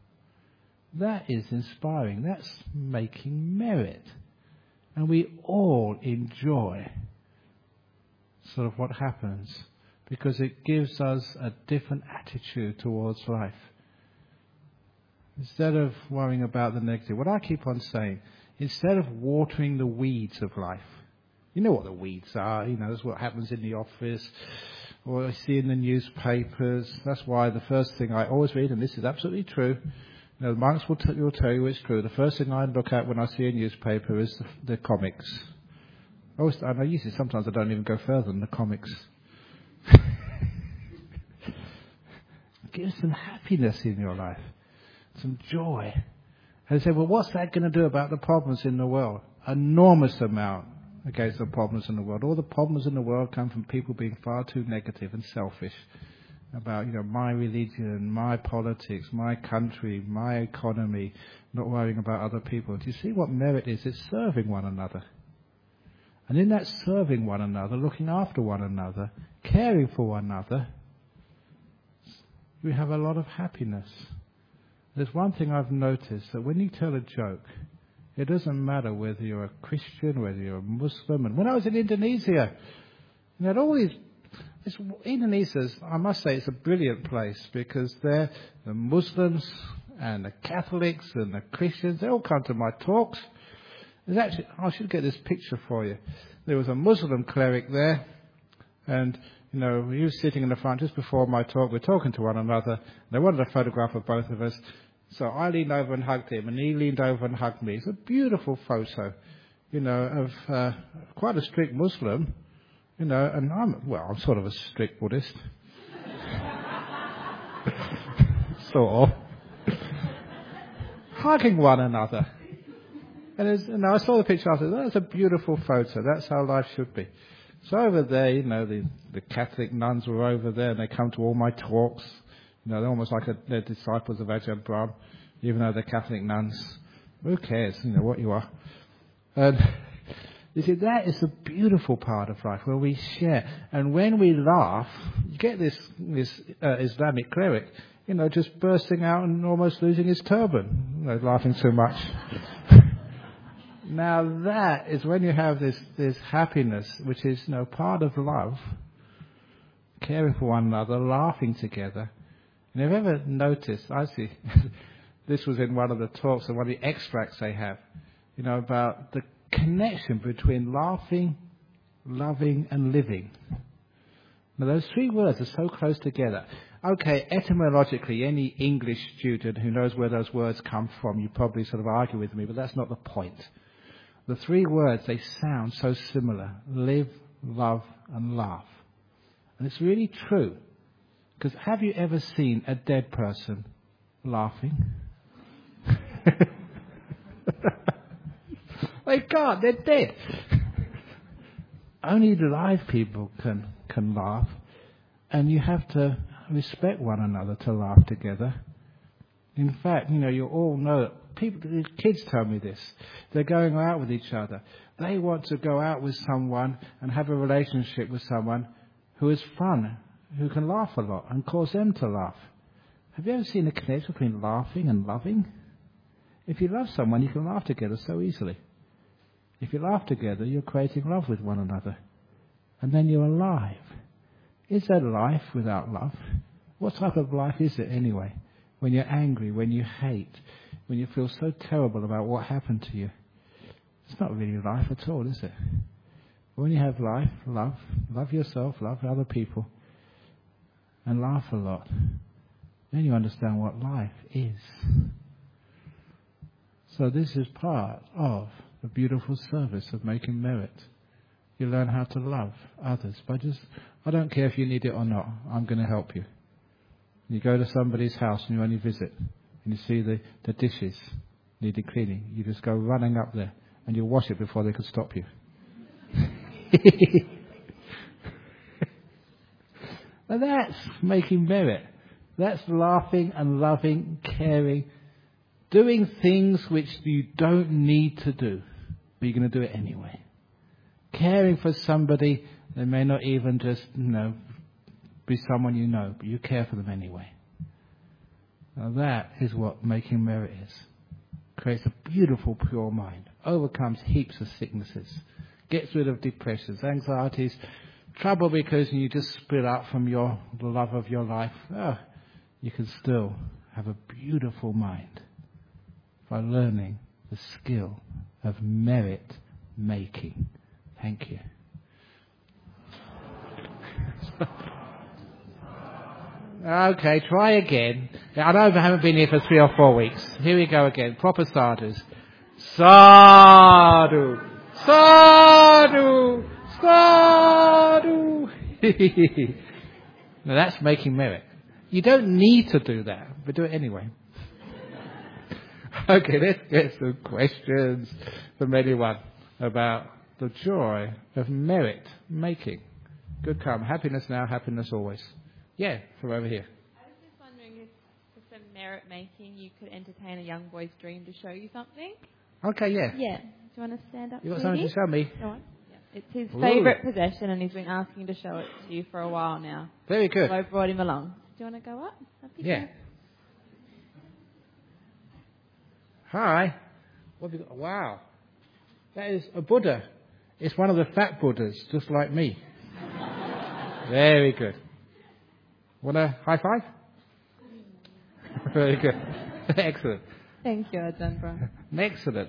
That is inspiring. That's making merit. And we all enjoy sort of what happens because it gives us a different attitude towards life. Instead of worrying about the negative, what I keep on saying, instead of watering the weeds of life, you know what the weeds are, you know, that's what happens in the office, or I see in the newspapers. That's why the first thing I always read, and this is absolutely true, you know, the monks will, t- will tell you it's true. The first thing I look at when I see a newspaper is the, the comics. I always, and I usually sometimes I don't even go further than the comics. Give some happiness in your life, some joy. And they say, well, what's that going to do about the problems in the world? Enormous amount against the problems in the world. All the problems in the world come from people being far too negative and selfish about, you know, my religion, my politics, my country, my economy, not worrying about other people. Do you see what merit is? It's serving one another. And in that serving one another, looking after one another, caring for one another, we have a lot of happiness. There's one thing I've noticed, that when you tell a joke, it doesn't matter whether you're a Christian, whether you're a Muslim. And when I was in Indonesia, you had all these... It's, Indonesia's, I must say, it's a brilliant place because they're the Muslims and the Catholics and the Christians. They all come to my talks. There's actually, I should get this picture for you. There was a Muslim cleric there, and you know he was sitting in the front just before my talk. We're talking to one another. They wanted a photograph of both of us, so I leaned over and hugged him, and he leaned over and hugged me. It's a beautiful photo, you know, of uh, quite a strict Muslim. You know, and I'm, well, I'm sort of a strict Buddhist. sort of. Hugging one another. And, it's, and I saw the picture after, that's a beautiful photo. That's how life should be. So over there, you know, the, the Catholic nuns were over there and they come to all my talks. You know, they're almost like a, they're disciples of Ajahn Brahm, even though they're Catholic nuns. Who cares, you know, what you are. And... You see, that is the beautiful part of life, where we share. And when we laugh, you get this, this uh, Islamic cleric, you know, just bursting out and almost losing his turban, you know, laughing so much. Now that is when you have this, this happiness, which is, you know, part of love, caring for one another, laughing together. And if you've ever noticed, I see, this was in one of the talks and one of the extracts they have, you know, about the connection between laughing, loving and living. Now those three words are so close together. Okay, etymologically, any English student who knows where those words come from, you probably sort of argue with me, but that's not the point. The three words, they sound so similar. Live, love and laugh. And it's really true. Because have you ever seen a dead person laughing? They can't, they're dead. Only live people can, can laugh. And you have to respect one another to laugh together. In fact, you know, you all know, people, kids tell me this. They're going out with each other. They want to go out with someone and have a relationship with someone who is fun, who can laugh a lot and cause them to laugh. Have you ever seen a connection between laughing and loving? If you love someone, you can laugh together so easily. If you laugh together, you're creating love with one another. And then you're alive. Is there life without love? What type of life is it anyway? When you're angry, when you hate, when you feel so terrible about what happened to you. It's not really life at all, is it? When you have life, love, love yourself, love other people, and laugh a lot, then you understand what life is. So this is part of the beautiful service of making merit. You learn how to love others by just, I don't care if you need it or not, I'm going to help you. You go to somebody's house and you only visit, and you see the, the dishes needing cleaning. You just go running up there, and you wash it before they can stop you. And that's making merit. That's laughing and loving, caring, doing things which you don't need to do, but you're going to do it anyway. Caring for somebody, they may not even just, you know, be someone you know, but you care for them anyway. Now that is what making merit is. Creates a beautiful, pure mind. Overcomes heaps of sicknesses. Gets rid of depressions, anxieties, trouble because you just split up from your the love of your life. Oh, you can still have a beautiful mind by learning the skill of merit making. Thank you. Okay, try again. I know I haven't been here for three or four weeks. Here we go again. Proper sadhus. Sadhu. Sadhu. Sadhu. Now that's making merit. You don't need to do that, but do it anyway. Okay, let's get some questions from anyone about the joy of merit making. Good come. Happiness now, happiness always. Yeah, from over here. I was just wondering if, for some merit making, you could entertain a young boy's dream to show you something. Okay, yeah. Yeah. Do you want to stand up? You got sweetie? something to show me? Go on. Yeah. It's his Ooh. favourite possession, and he's been asking to show it to you for a while now. Very good. So I brought him along. Do you want to go up? Yeah. Go. Hi. What have you got? Wow. That is a Buddha. It's one of the fat Buddhas, just like me. Very good. Want a high five? Very good. Excellent. Thank you, Ajahn. Excellent.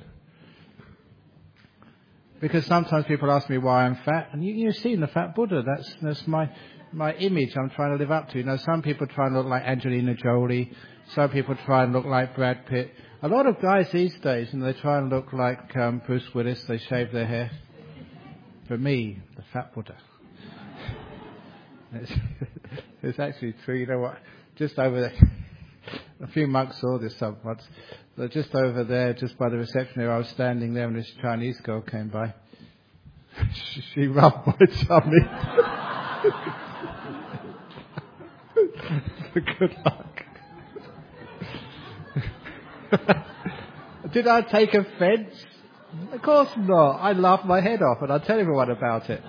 Because sometimes people ask me why I'm fat, and you, you've seen the fat Buddha. That's that's my my image I'm trying to live up to. You know, some people try and look like Angelina Jolie. Some people try and look like Brad Pitt. A lot of guys these days, and they try and look like um, Bruce Willis. They shave their hair. For me, the fat Buddha. It's, it's actually true. You know what? Just over there, a few monks saw this once. So just over there, just by the reception area, I was standing there, and this Chinese girl came by. She rubbed my tummy. Good luck. Did I take offence? Of course not. I laughed my head off and I tell everyone about it.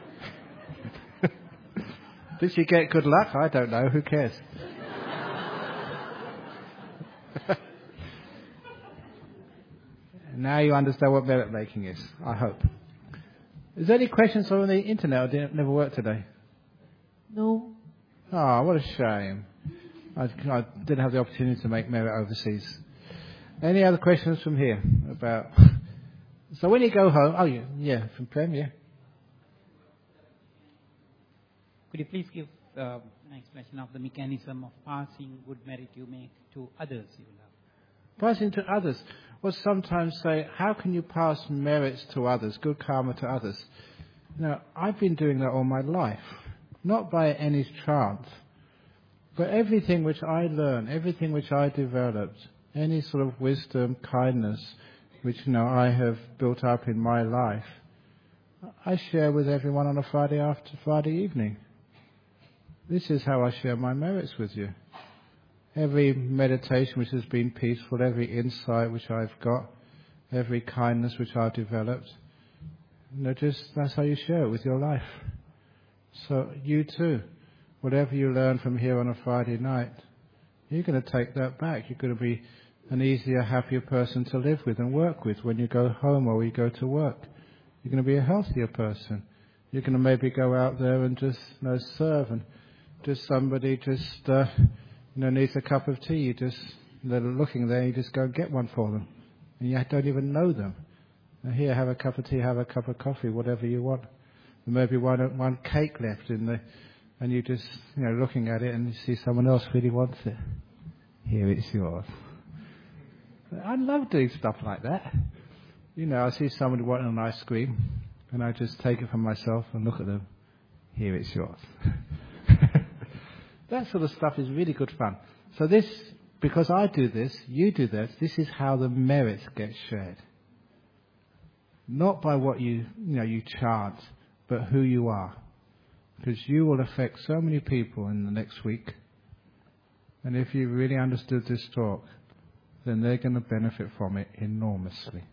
Did she get good luck? I don't know. Who cares? Now you understand what merit making is, I hope. Is there any questions on the internet? Or did it never work today? No. Oh, what a shame. I, I didn't have the opportunity to make merit overseas. Any other questions from here about... So when you go home... Oh, yeah, yeah from Prem, yeah. Could you please give uh, an explanation of the mechanism of passing good merit you make to others you love? Passing to others. Well, sometimes say, how can you pass merits to others, good karma to others? Now, I've been doing that all my life, not by any chance, but everything which I learned, everything which I developed, any sort of wisdom, kindness, which, you know, I have built up in my life, I share with everyone on a Friday after Friday evening. This is how I share my merits with you. Every meditation which has been peaceful, every insight which I've got, every kindness which I've developed, you know, just that's how you share it with your life. So you too, whatever you learn from here on a Friday night, you're going to take that back. You're going to be an easier, happier person to live with and work with when you go home or when you go to work. You're going to be a healthier person. You're going to maybe go out there and just, you know, serve, and just somebody just... Uh, You know, needs a cup of tea, you just, they're looking there, you just go and get one for them. And you don't even know them. Now here, have a cup of tea, have a cup of coffee, whatever you want. There may be one, one cake left in the, and you just, you know, looking at it and you see someone else really wants it. Here, it's yours. I love doing stuff like that. You know, I see somebody wanting an ice cream, and I just take it for myself and look at them. Here, it's yours. That sort of stuff is really good fun. So this, because I do this, you do this, this is how the merits get shared. Not by what you, you know, you chant, but who you are. Because you will affect so many people in the next week. And if you really understood this talk, then they're going to benefit from it enormously.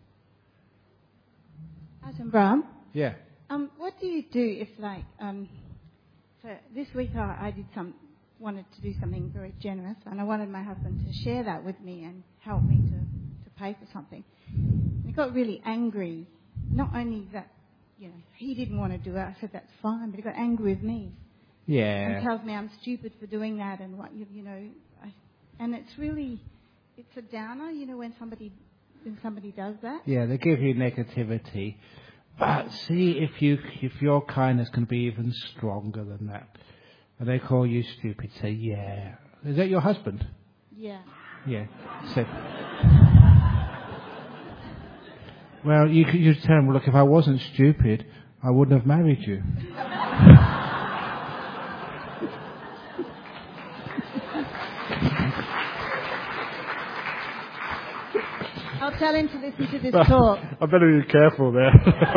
Ajahn Brahm? Yeah. Um, what do you do if, like, um, so this week I, I did some... wanted to do something very generous, and I wanted my husband to share that with me and help me to, to pay for something. He got really angry. Not only that, you know, he didn't want to do it. I said that's fine, but he got angry with me. Yeah. And tells me I'm stupid for doing that, and what you, you know, I, and it's really, it's a downer, you know, when somebody when somebody does that. Yeah, they give you negativity, but see if you if your kindness can be even stronger than that. And they call you stupid. Say, yeah. Is that your husband? Yeah. Yeah. So, well, you could you tell him, well, look, if I wasn't stupid, I wouldn't have married you. I'll tell him to listen to this talk. I better be careful there.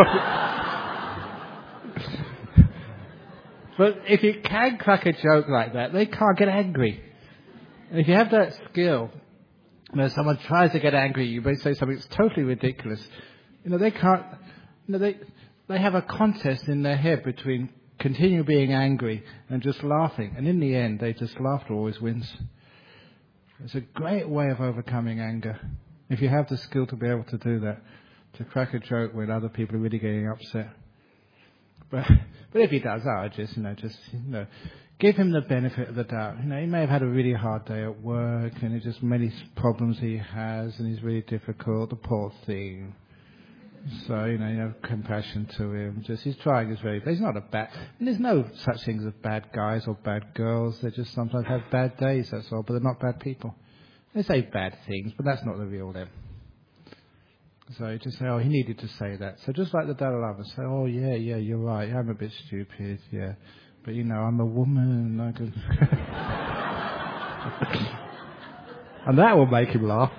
But if you can crack a joke like that, they can't get angry. And if you have that skill, you know, someone tries to get angry, you may say something that's totally ridiculous. You know, they can't, you know, they, they have a contest in their head between continue being angry and just laughing. And in the end, they just laughter always wins. It's a great way of overcoming anger. If you have the skill to be able to do that, to crack a joke when other people are really getting upset. But, but if he does, oh, just, you know, just, you know, give him the benefit of the doubt. You know, he may have had a really hard day at work, and it's just many problems he has, and he's really difficult, the poor thing. So, you know, you have compassion to him. Just, he's trying his very best. He's not a bad, and there's no such things as bad guys or bad girls. They just sometimes have bad days, that's all, but they're not bad people. They say bad things, but that's not the real them. So you just say, oh, he needed to say that. So just like the Dalai Lama, say, oh, yeah, yeah, you're right. I'm a bit stupid, yeah. But, you know, I'm a woman. I can... and that will make him laugh.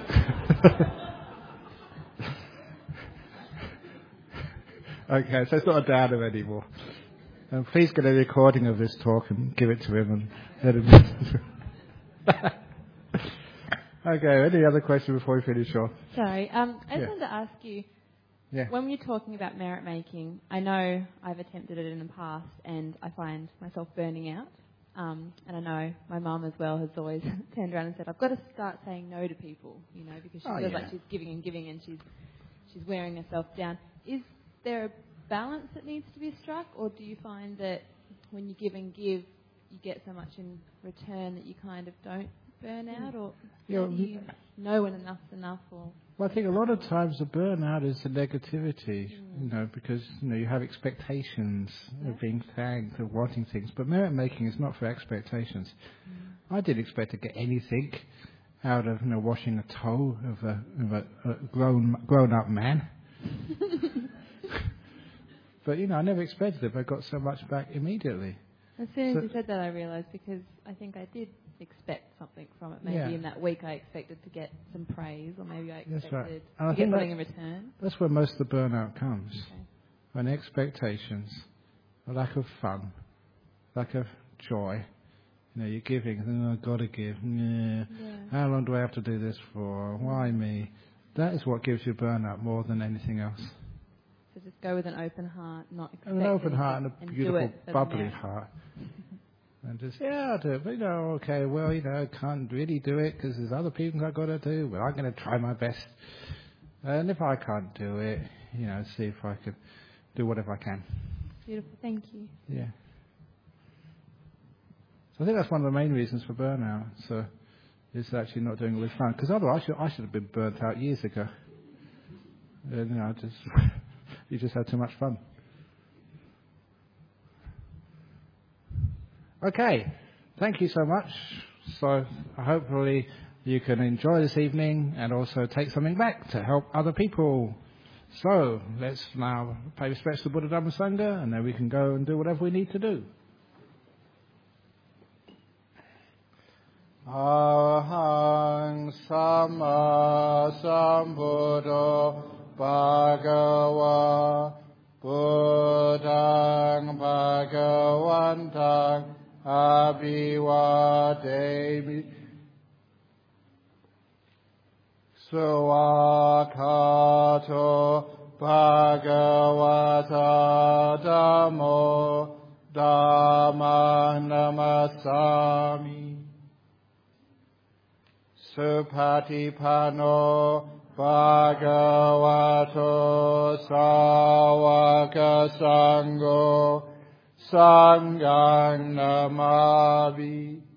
Okay, so it's not a downer anymore. And please get a recording of this talk and give it to him and let him listen to it. Okay, any other question before we finish off? Sorry, um, I just Yeah. wanted to ask you, Yeah. When you're talking about merit making, I know I've attempted it in the past and I find myself burning out. Um, and I know my mum as well has always turned around and said, I've got to start saying no to people, you know, because she Oh, feels yeah. like she's giving and giving and she's she's wearing herself down. Is there a balance that needs to be struck, or do you find that when you give and give, you get so much in return that you kind of don't burn out, or Yeah, do you know when enough's enough? Or Well, I think a lot of times the burnout is the negativity, Mm. you know, because, you know, you have expectations Yeah. of being thanked, of wanting things. But merit making is not for expectations. I didn't expect to get anything out of, you know, washing a toe of a, of a, a grown, grown-up man. But, you know, I never expected it, but I got so much back immediately. As soon as So- you said that, I realised, because I think I did expect something from it. Maybe Yeah. in that week I expected to get some praise, or maybe I That's right. expected And I to get think something in that- return. That's where most of the burnout comes. Okay. When expectations, a lack of fun, lack of joy. You know, you're giving, and oh, I've got to give. Yeah. Yeah. How long do I have to do this for? Why me? That is what gives you burnout more than anything else. So just go with an open heart, not expect And an open heart and anything, a do beautiful, it for the bubbly merit. heart. And just, yeah, I'll do it. But, you know, okay, well, you know, I can't really do it because there's other people I've got to do. But I'm going to try my best. And if I can't do it, you know, see if I can do whatever I can. Beautiful, thank you. Yeah. So I think that's one of the main reasons for burnout. So it's actually not doing it with fun. Because otherwise, I should, I should have been burnt out years ago. And, you know, just you just had too much fun. Okay, thank you so much. So hopefully you can enjoy this evening and also take something back to help other people. So let's now pay respects to Buddha Dhamma Sangha, and then we can go and do whatever we need to do. Ahang Sama Sambuddho Bhagava Buddhang Bhagavantang Abhivademi Swakato Bhagavata Dhammo Dhammang Namasami Supatipano Bhagavato Sāvaka Sangho Sanghang Namami